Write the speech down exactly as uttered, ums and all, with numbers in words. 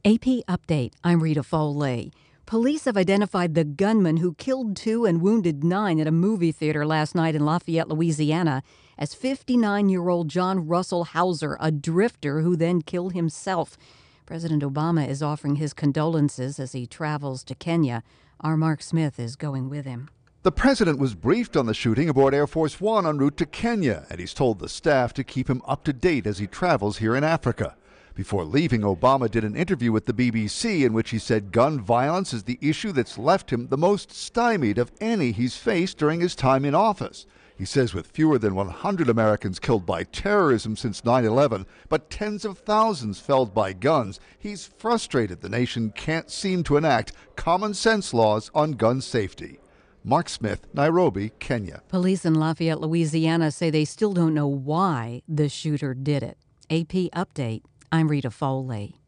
A P Update, I'm Rita Foley. Police have identified the gunman who killed two and wounded nine at a movie theater last night in Lafayette, Louisiana, as fifty-nine-year-old John Russell Hauser, a drifter who then killed himself. President Obama is offering his condolences as he travels to Kenya. Our Mark Smith is going with him. The president was briefed on the shooting aboard Air Force One en route to Kenya, and he's told the staff to keep him up to date as he travels here in Africa. Before leaving, Obama did an interview with the B B C in which he said gun violence is the issue that's left him the most stymied of any he's faced during his time in office. He says with fewer than one hundred Americans killed by terrorism since nine eleven, but tens of thousands felled by guns, he's frustrated the nation can't seem to enact common sense laws on gun safety. Mark Smith, Nairobi, Kenya. Police in Lafayette, Louisiana say they still don't know why the shooter did it. A P Update, I'm Rita Foley.